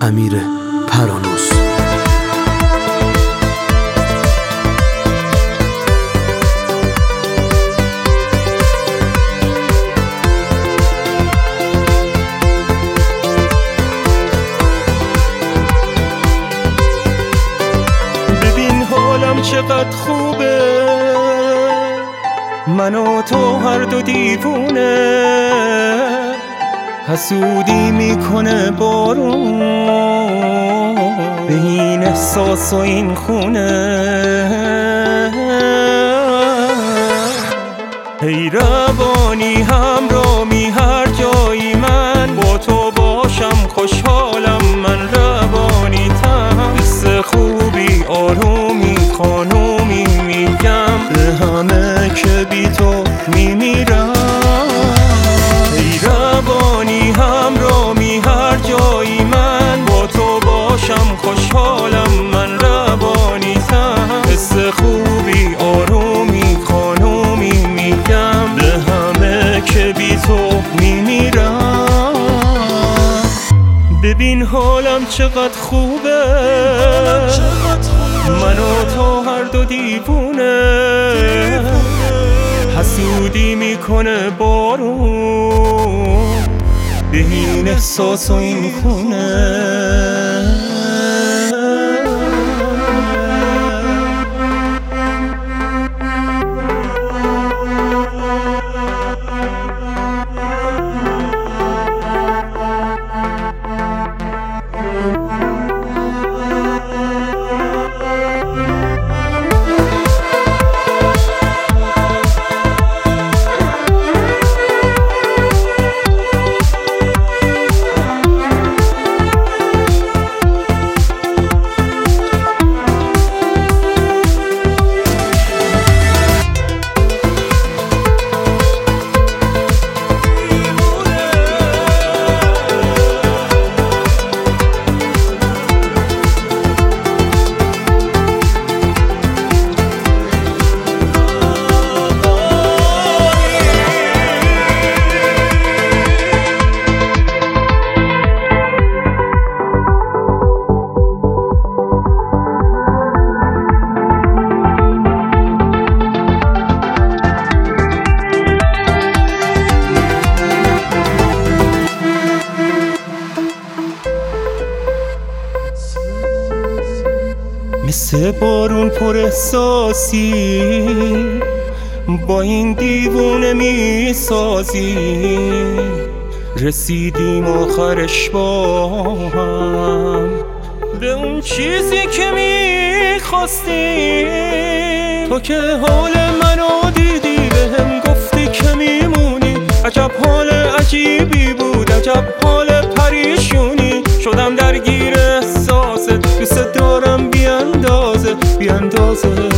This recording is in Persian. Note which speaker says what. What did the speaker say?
Speaker 1: امیر پرانوس.
Speaker 2: ببین حالم چقدر خوبه، من و تو هر دو دیوونه، حسودی میکنه بارون به این احساس و این خونه. ای روانی همرامی هر جایی من با تو باشم خوشحالم، من روانی تم حس خوبی آرومی خانومی میگم به همه که بی تو میمیرم. ای روانی همرامی هر جایی من با تو باشم خوشحالم، من روانی تم حس خوبی آرومی خانومی میگم به همه که بی تو میمیرم. ببین حالم چقدر خوبه، من و تو هر دو دیوونه، حسودی میکنه بارون به این احساس و این خونه. مثل بارون پر احساسی با این دیوونه می سازی، رسیدیم آخرش با هم به اون چیزی که می خواستیم. تو که حال منو دیدی بهم گفتی که میمونی، عجب حال عجیبی بود، عجب حال پریشونی. شدم درگیر احساست، دوست دارم بیاندازه